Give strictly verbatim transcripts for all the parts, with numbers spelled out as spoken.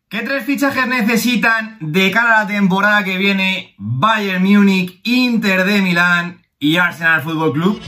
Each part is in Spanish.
¿Qué tres fichajes necesitan de cara a la temporada que viene Bayern Múnich, Inter de Milán y Arsenal Fútbol Club?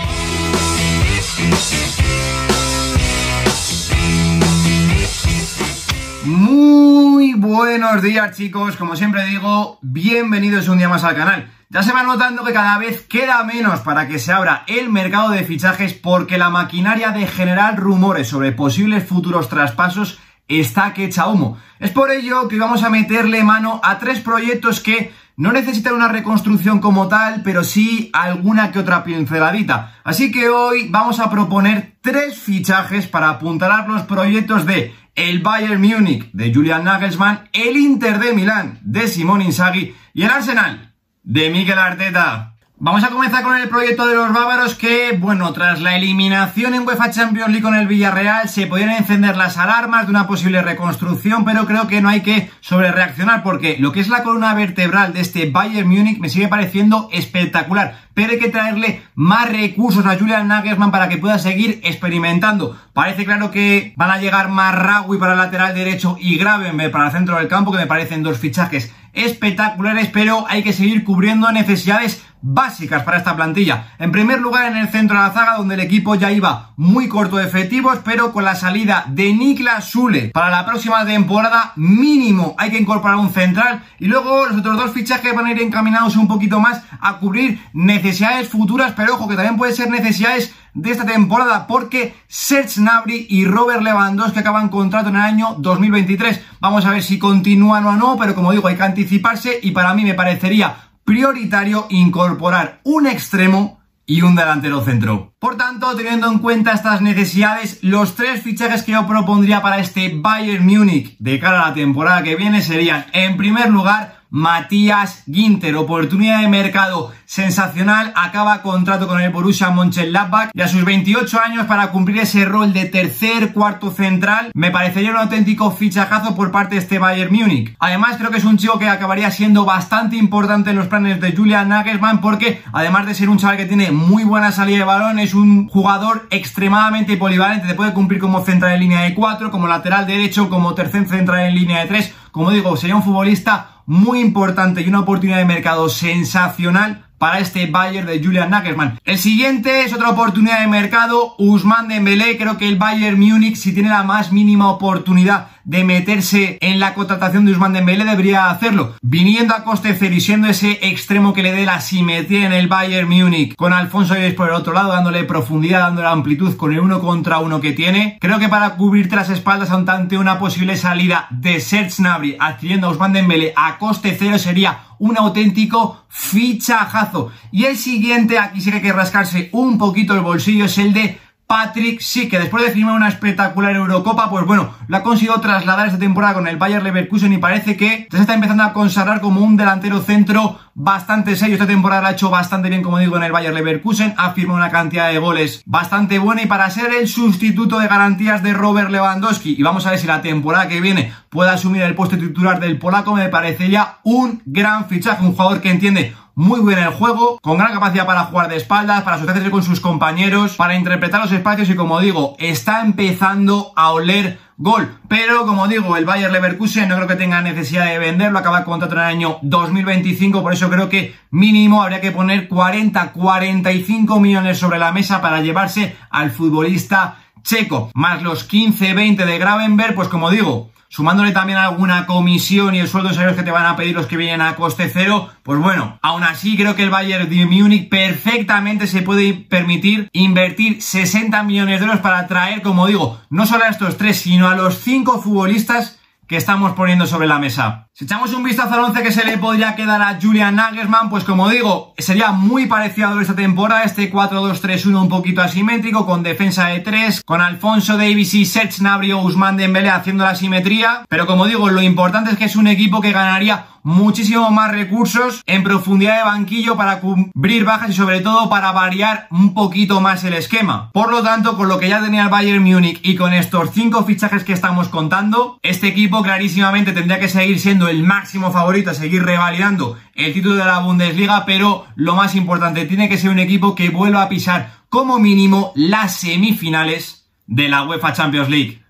Muy buenos días, chicos, como siempre digo, bienvenidos un día más al canal. Ya se va notando que cada vez queda menos para que se abra el mercado de fichajes porque la maquinaria de generar rumores sobre posibles futuros traspasos está que echa humo. Es por ello que vamos a meterle mano a tres proyectos que no necesitan una reconstrucción como tal, pero sí alguna que otra pinceladita. Así que hoy vamos a proponer tres fichajes para apuntalar los proyectos de el Bayern Múnich de Julian Nagelsmann, el Inter de Milán de Simone Inzaghi y el Arsenal de Mikel Arteta. Vamos a comenzar con el proyecto de los bávaros que, bueno, tras la eliminación en UEFA Champions League con el Villarreal se podían encender las alarmas de una posible reconstrucción, pero creo que no hay que sobrereaccionar porque lo que es la columna vertebral de este Bayern Múnich me sigue pareciendo espectacular. Pero hay que traerle más recursos a Julian Nagelsmann para que pueda seguir experimentando. Parece claro que van a llegar Marraoui para el lateral derecho y Gravenberch para el centro del campo, que me parecen dos fichajes espectaculares, pero hay que seguir cubriendo necesidades básicas para esta plantilla. En primer lugar, en el centro de la zaga, donde el equipo ya iba muy corto de efectivos, pero con la salida de Niklas Süle para la próxima temporada, mínimo hay que incorporar un central, y luego los otros dos fichajes van a ir encaminados un poquito más a cubrir necesidades futuras, pero ojo que también puede ser necesidades de esta temporada, porque Serge Gnabry y Robert Lewandowski acaban contrato en el año dos mil veintitrés. Vamos a ver si continúan o no, pero como digo, hay que anticiparse y para mí me parecería prioritario incorporar un extremo y un delantero centro. Por tanto, teniendo en cuenta estas necesidades, los tres fichajes que yo propondría para este Bayern Múnich de cara a la temporada que viene serían, en primer lugar, Matthias Ginter, oportunidad de mercado sensacional, acaba contrato con el Borussia Mönchengladbach y a sus veintiocho años, para cumplir ese rol de tercer, cuarto central, me parecería un auténtico fichajazo por parte de este Bayern Múnich. Además, creo que es un chico que acabaría siendo bastante importante en los planes de Julian Nagelsmann porque, además de ser un chaval que tiene muy buena salida de balón, es un jugador extremadamente polivalente, te puede cumplir como central en línea de cuatro, como lateral derecho, como tercer central en línea de tres. Como digo, sería un futbolista muy importante y una oportunidad de mercado sensacional para este Bayern de Julian Nagelsmann. El siguiente es otra oportunidad de mercado, Ousmane Dembélé. Creo que el Bayern Múnich, si tiene la más mínima oportunidad de meterse en la contratación de Ousmane Dembélé, debería hacerlo, viniendo a coste cero y siendo ese extremo que le dé la simetría en el Bayern Múnich, con Alphonso Davies por el otro lado, dándole profundidad, dándole amplitud con el uno contra uno que tiene. Creo que para cubrirte las espaldas ante una posible salida de Serge Gnabry adquiriendo a Ousmane Dembélé a coste cero sería un auténtico fichajazo. Y el siguiente, aquí sí que hay que rascarse un poquito el bolsillo, es el de Patrick Schick, que después de firmar una espectacular Eurocopa, pues bueno, lo ha conseguido trasladar esta temporada con el Bayer Leverkusen y parece que se está empezando a consagrar como un delantero centro bastante serio. Esta temporada lo ha hecho bastante bien, como digo, en el Bayer Leverkusen, ha firmado una cantidad de goles bastante buena y para ser el sustituto de garantías de Robert Lewandowski, y vamos a ver si la temporada que viene puede asumir el puesto titular del polaco, me parecería un gran fichaje, un jugador que entiende muy bien el juego, con gran capacidad para jugar de espaldas, para asociarse con sus compañeros, para interpretar los espacios y, como digo, está empezando a oler gol. Pero, como digo, el Bayer Leverkusen no creo que tenga necesidad de venderlo, acaba el contrato en el año dos mil veinticinco, por eso creo que mínimo habría que poner cuarenta a cuarenta y cinco millones sobre la mesa para llevarse al futbolista checo, más los quince a veinte de Gravenberch, pues como digo, sumándole también alguna comisión y el sueldo de salarios que te van a pedir los que vienen a coste cero, pues bueno, aún así creo que el Bayern de Múnich perfectamente se puede permitir invertir sesenta millones de euros para traer, como digo, no solo a estos tres, sino a los cinco futbolistas que estamos poniendo sobre la mesa. Si echamos un vistazo al once que se le podría quedar a Julian Nagelsmann, pues como digo, sería muy parecido a esta temporada, este cuatro dos tres uno un poquito asimétrico, con defensa de tres, con Alphonso Davies y Serge Gnabry o Ousmane Dembélé haciendo la simetría, pero como digo, lo importante es que es un equipo que ganaría muchísimo más recursos en profundidad de banquillo para cubrir bajas y sobre todo para variar un poquito más el esquema. Por lo tanto, con lo que ya tenía el Bayern Múnich y con estos cinco fichajes que estamos contando, este equipo clarísimamente tendría que seguir siendo el máximo favorito a seguir revalidando el título de la Bundesliga, pero lo más importante, tiene que ser un equipo que vuelva a pisar como mínimo las semifinales de la UEFA Champions League.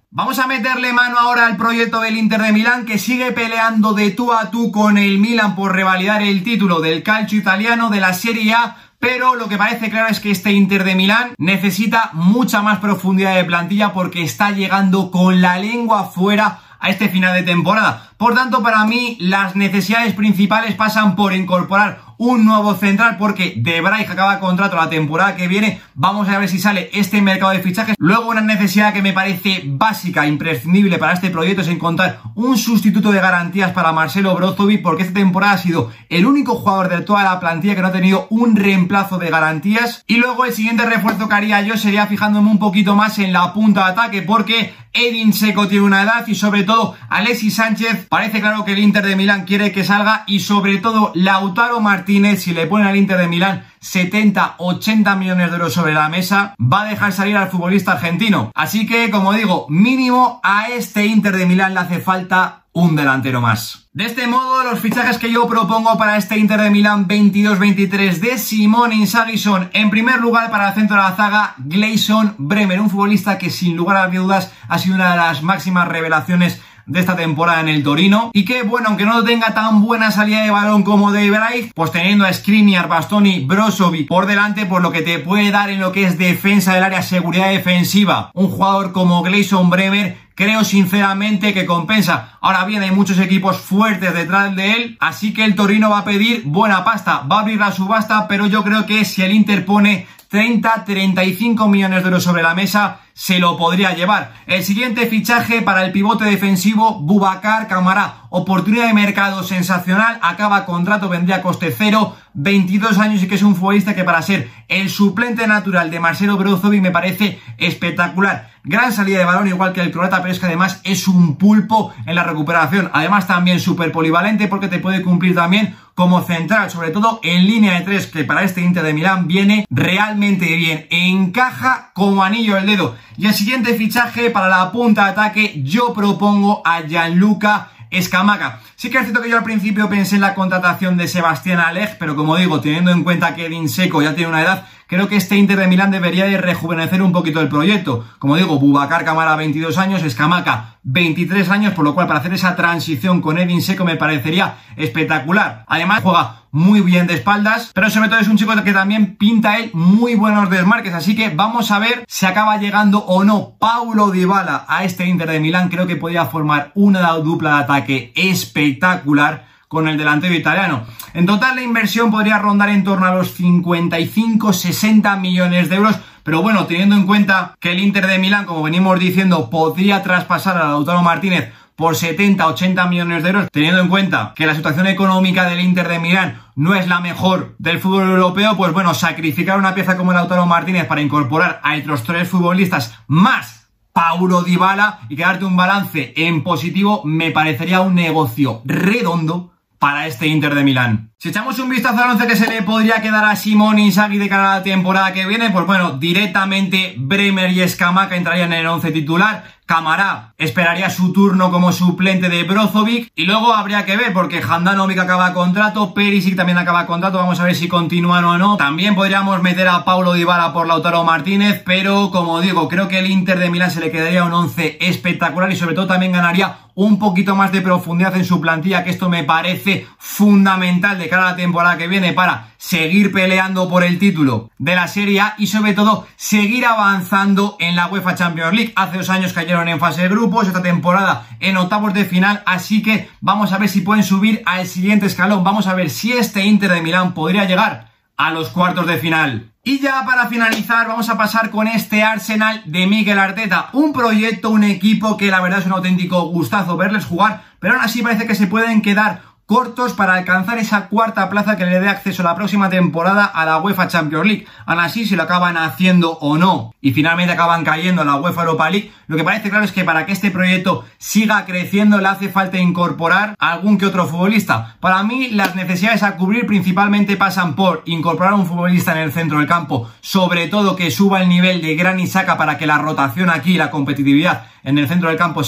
Vamos a meterle mano ahora al proyecto del Inter de Milán, que sigue peleando de tú a tú con el Milan por revalidar el título del calcio italiano, de la Serie A, pero lo que parece claro es que este Inter de Milán necesita mucha más profundidad de plantilla porque está llegando con la lengua afuera a este final de temporada. Por tanto, para mí las necesidades principales pasan por incorporar un nuevo central, porque De Vrij acaba contrato la temporada que viene. Vamos a ver si sale este mercado de fichajes. Luego, una necesidad que me parece básica, imprescindible para este proyecto, es encontrar un sustituto de garantías para Marcelo Brozovic, porque esta temporada ha sido el único jugador de toda la plantilla que no ha tenido un reemplazo de garantías. Y luego el siguiente refuerzo que haría yo sería fijándome un poquito más en la punta de ataque, porque Edin Dzeko tiene una edad y sobre todo Alexis Sánchez, parece claro que el Inter de Milán quiere que salga, y sobre todo Lautaro Martínez, si le ponen al Inter de Milán setenta ochenta millones de euros sobre la mesa, va a dejar salir al futbolista argentino. Así que, como digo, mínimo a este Inter de Milán le hace falta un delantero más. De este modo, los fichajes que yo propongo para este Inter de Milán veintidós veintitrés de Simone Inzaghi son, en primer lugar, para el centro de la zaga, Gleison Bremer, un futbolista que sin lugar a dudas ha sido una de las máximas revelaciones de esta temporada en el Torino, y que, bueno, aunque no tenga tan buena salida de balón como De Vrij, pues teniendo a Skriniar, Bastoni, Brozovic por delante, por lo que te puede dar en lo que es defensa del área, seguridad defensiva, un jugador como Gleison Bremer, creo sinceramente que compensa. Ahora bien, hay muchos equipos fuertes detrás de él, así que el Torino va a pedir buena pasta, va a abrir la subasta, pero yo creo que si el Inter pone treinta treinta y cinco millones de euros sobre la mesa, se lo podría llevar. El siguiente fichaje para el pivote defensivo, Boubacar Kamara, oportunidad de mercado sensacional, acaba contrato, vendría a coste cero, veintidós años, y que es un futbolista que para ser el suplente natural de Marcelo Brozovic me parece espectacular. Gran salida de balón, igual que el croata, pero es que además es un pulpo en la recuperación. Además también súper polivalente, porque te puede cumplir también como central, sobre todo en línea de tres, que para este Inter de Milán viene realmente bien, encaja como anillo al dedo. Y el siguiente fichaje para la punta de ataque, yo propongo a Gianluca Scamacca. Sí que es cierto que yo al principio pensé en la contratación de Sebastián Haller, pero como digo, teniendo en cuenta que Edin Dzeko ya tiene una edad, creo que este Inter de Milán debería de rejuvenecer un poquito el proyecto. Como digo, Boubacar Kamara veintidós años, Scamacca veintitrés años, por lo cual para hacer esa transición con Edin Dzeko me parecería espectacular. Además juega muy bien de espaldas, pero sobre todo es un chico que también pinta él muy buenos desmarques, así que vamos a ver si acaba llegando o no Paulo Dybala a este Inter de Milán. Creo que podría formar una dupla de ataque espectacular con el delantero italiano. En total la inversión podría rondar en torno a los cincuenta y cinco sesenta millones de euros, pero bueno, teniendo en cuenta que el Inter de Milán, como venimos diciendo, podría traspasar a Lautaro Martínez por setenta ochenta millones de euros, teniendo en cuenta que la situación económica del Inter de Milán no es la mejor del fútbol europeo, pues bueno, sacrificar una pieza como Lautaro Martínez para incorporar a otros tres futbolistas más Paulo Dybala y quedarte un balance en positivo me parecería un negocio redondo para este Inter de Milán. Si echamos un vistazo al once que se le podría quedar a Simone Inzaghi de cara a la temporada que viene, pues bueno, directamente Bremer y Scamacca entrarían en el once titular. Kamara esperaría su turno como suplente de Brozovic, y luego habría que ver, porque Handanovic acaba contrato, Perisic también acaba contrato, vamos a ver si continúan o no. También podríamos meter a Paulo Dybala por Lautaro Martínez, pero como digo, creo que el Inter de Milán se le quedaría un once espectacular, y sobre todo también ganaría un poquito más de profundidad en su plantilla, que esto me parece fundamental de cara a la temporada que viene para seguir peleando por el título de la Serie A y sobre todo seguir avanzando en la UEFA Champions League. Hace dos años cayeron en fase de grupos, esta temporada en octavos de final, así que vamos a ver si pueden subir al siguiente escalón. Vamos a ver si este Inter de Milán podría llegar a los cuartos de final. Y ya para finalizar vamos a pasar con este Arsenal de Mikel Arteta, un proyecto, un equipo que la verdad es un auténtico gustazo verles jugar, pero aún así parece que se pueden quedar cortos para alcanzar esa cuarta plaza que le dé acceso la próxima temporada a la UEFA Champions League. Aún así, si lo acaban haciendo o no y finalmente acaban cayendo a la UEFA Europa League, lo que parece claro es que para que este proyecto siga creciendo le hace falta incorporar a algún que otro futbolista. Para mí las necesidades a cubrir principalmente pasan por incorporar a un futbolista en el centro del campo, sobre todo que suba el nivel de Granit Xhaka para que la rotación aquí y la competitividad en el centro del campo sea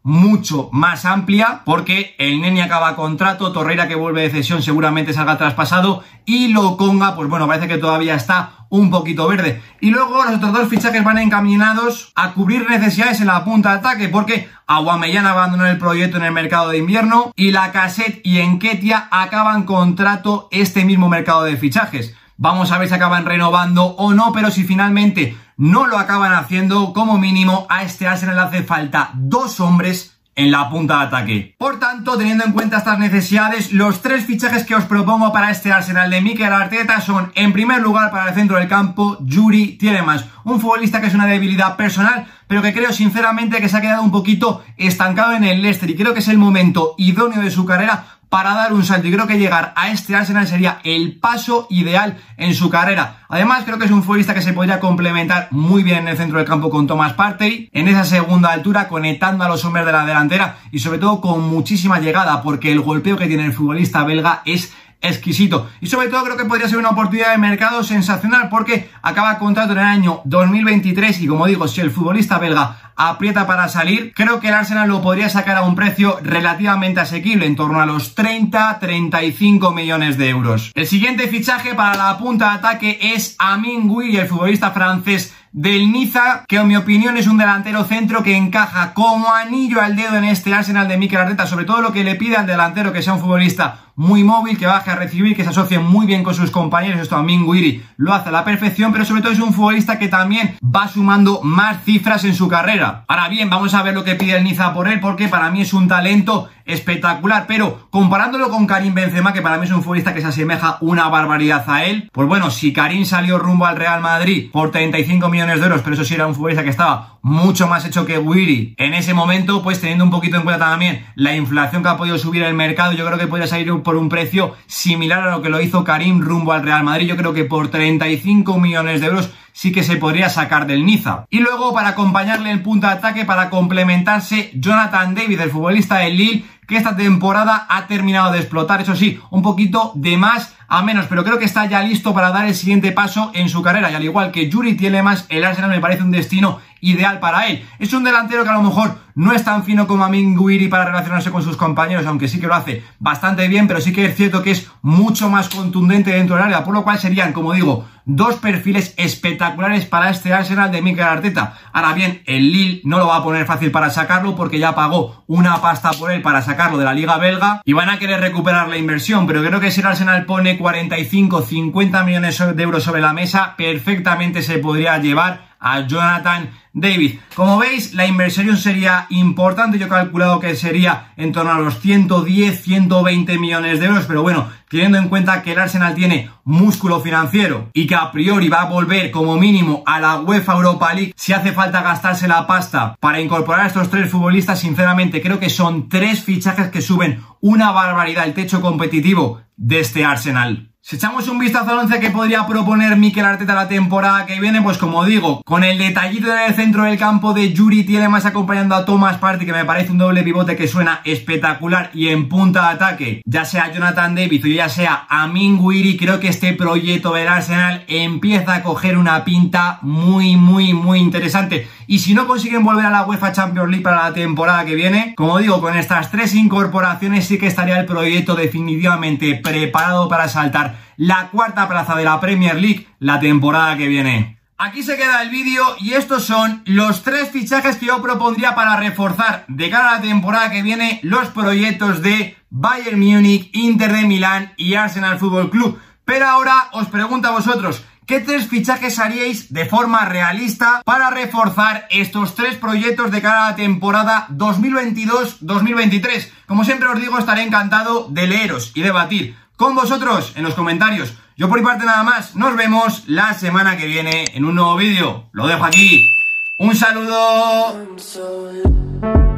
mucho más amplia, porque el Neni acaba contrato, Torreira, que vuelve de cesión, seguramente salga traspasado, y Lokonga, pues bueno, parece que todavía está un poquito verde. Y luego los otros dos fichajes van encaminados a cubrir necesidades en la punta de ataque, porque Aubameyang abandonó el proyecto en el mercado de invierno y Lacazette y Nketiah acaban contrato este mismo mercado de fichajes. Vamos a ver si acaban renovando o no, pero si finalmente no lo acaban haciendo, como mínimo a este Arsenal le hace falta dos hombres en la punta de ataque. Por tanto, teniendo en cuenta estas necesidades, los tres fichajes que os propongo para este Arsenal de Mikel Arteta son, en primer lugar, para el centro del campo, Youri Tielemans, un futbolista que es una debilidad personal, pero que creo sinceramente que se ha quedado un poquito estancado en el Leicester, y creo que es el momento idóneo de su carrera para dar un salto, y creo que llegar a este Arsenal sería el paso ideal en su carrera. Además, creo que es un futbolista que se podría complementar muy bien en el centro del campo con Thomas Partey, en esa segunda altura, conectando a los hombres de la delantera y sobre todo con muchísima llegada, porque el golpeo que tiene el futbolista belga es exquisito, y sobre todo creo que podría ser una oportunidad de mercado sensacional, porque acaba contrato en el año dos mil veintitrés y, como digo, si el futbolista belga aprieta para salir, creo que el Arsenal lo podría sacar a un precio relativamente asequible, en torno a los treinta a treinta y cinco millones de euros. El siguiente fichaje para la punta de ataque es Amine Gouiri, el futbolista francés del Niza, que en mi opinión es un delantero centro que encaja como anillo al dedo en este Arsenal de Mikel Arteta, sobre todo lo que le pide al delantero, que sea un futbolista muy móvil, que baje a recibir, que se asocie muy bien con sus compañeros. Esto Amine Gouiri lo hace a la perfección, pero sobre todo es un futbolista que también va sumando más cifras en su carrera. Ahora bien, vamos a ver lo que pide el Niza por él, porque para mí es un talento espectacular, pero comparándolo con Karim Benzema, que para mí es un futbolista que se asemeja una barbaridad a él, pues bueno, si Karim salió rumbo al Real Madrid por treinta y cinco millones de euros, pero eso sí era un futbolista que estaba mucho más hecho que Gouiri en ese momento, pues teniendo un poquito en cuenta también la inflación que ha podido subir el mercado, yo creo que podría salir por un precio similar a lo que lo hizo Karim rumbo al Real Madrid. Yo creo que por treinta y cinco millones de euros sí que se podría sacar del Niza. Y luego, para acompañarle el punto de ataque, para complementarse, Jonathan David, el futbolista del Lille, que esta temporada ha terminado de explotar, eso sí, un poquito de más a menos, pero creo que está ya listo para dar el siguiente paso en su carrera, y al igual que Youri Tielemans, el Arsenal me parece un destino ideal para él. Es un delantero que a lo mejor no es tan fino como Amine Gouiri para relacionarse con sus compañeros, aunque sí que lo hace bastante bien, pero sí que es cierto que es mucho más contundente dentro del área, por lo cual serían, como digo, dos perfiles espectaculares para este Arsenal de Mikel Arteta. Ahora bien, el Lille no lo va a poner fácil para sacarlo, porque ya pagó una pasta por él para sacarlo de la liga belga y van a querer recuperar la inversión, pero creo que si el Arsenal pone cuarenta y cinco a cincuenta millones de euros sobre la mesa, perfectamente se podría llevar a Jonathan David. Como veis, la inversión sería importante. Yo he calculado que sería en torno a los ciento diez a ciento veinte millones de euros, pero bueno, teniendo en cuenta que el Arsenal tiene músculo financiero y que a priori va a volver como mínimo a la UEFA Europa League, si hace falta gastarse la pasta para incorporar a estos tres futbolistas, sinceramente creo que son tres fichajes que suben una barbaridad el techo competitivo de este Arsenal. Si echamos un vistazo al once que podría proponer Mikel Arteta la temporada que viene, pues como digo, con el detallito en el centro del campo de Youri Tielemans acompañando a Thomas Partey, que me parece un doble pivote que suena espectacular, y en punta de ataque, ya sea Jonathan David o ya sea Amine Gouiri, creo que este proyecto del Arsenal empieza a coger una pinta muy, muy, muy interesante. Y si no consiguen volver a la UEFA Champions League para la temporada que viene, como digo, con estas tres incorporaciones sí que estaría el proyecto definitivamente preparado para saltar la cuarta plaza de la Premier League la temporada que viene. Aquí se queda el vídeo y estos son los tres fichajes que yo propondría para reforzar de cara a la temporada que viene los proyectos de Bayern Múnich, Inter de Milán y Arsenal Fútbol Club. Pero ahora os pregunto a vosotros, ¿qué tres fichajes haríais de forma realista para reforzar estos tres proyectos de cara a la temporada dos mil veintidós dos mil veintitrés? Como siempre os digo, estaré encantado de leeros y debatir con vosotros en los comentarios. Yo por mi parte nada más, nos vemos la semana que viene en un nuevo vídeo. Lo dejo aquí. Un saludo.